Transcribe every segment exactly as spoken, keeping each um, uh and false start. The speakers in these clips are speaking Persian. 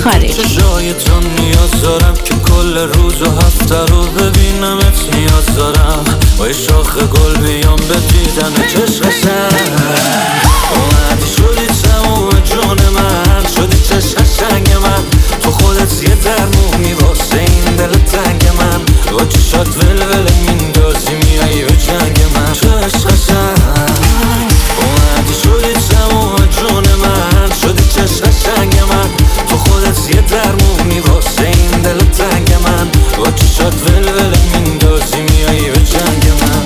خارجی. چشای تو نیاز دارم که کل روز و هفته رو ببینمت، نیاز دارم با یه شاخ گل بیام به دیدن چشم قشنگ. اومدی شدی تموم جون من، شدی چشم قشنگ من، تو خودت یه درمونی واسه این دل تنگ من، با چشات ولول میندازی میایی به جنگ من. چشم قشنگ اومدی شدی تموم جون من، شدی چشم قشنگ من، تو خودت یه درمونی واسه این دل تنگ من، با چشات ولول میندازی میایی به جنگ من.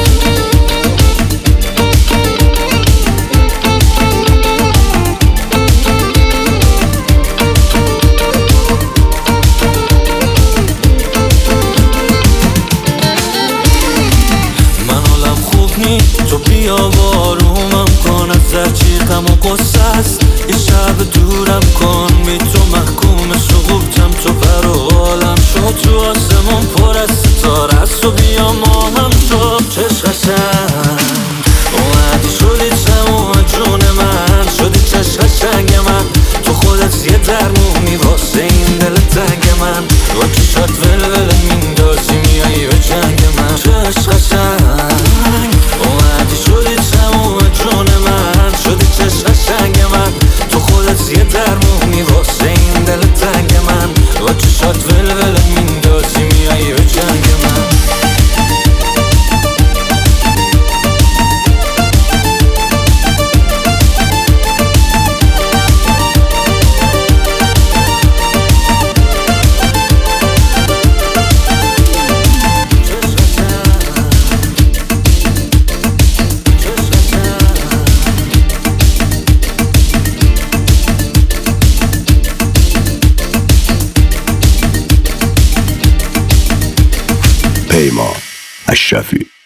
تو بیا بارومم کن، از زرچیقم و قصه است یه شب دورم کن، بی تو محکوم سقوطم، تو پر و حالم شد، تو آسمون پر از ستاره است و بیا ما هم شد. چشم قشنگ اومدی شدی تموم جون من، شدی چشم قشنگ من، تو خودت یه درمونی واسه این دل تنگ من، با چشات ولول میندازی میایی به جنگ من. چشم قشنگ اومدی شدی تموم جون من، شدی چشم قشنگ من، تو خودت یه درمونی واسه این دل تنگ من، با چشات ولول میندازی میایی به جنگ من. پیمان اشرفی.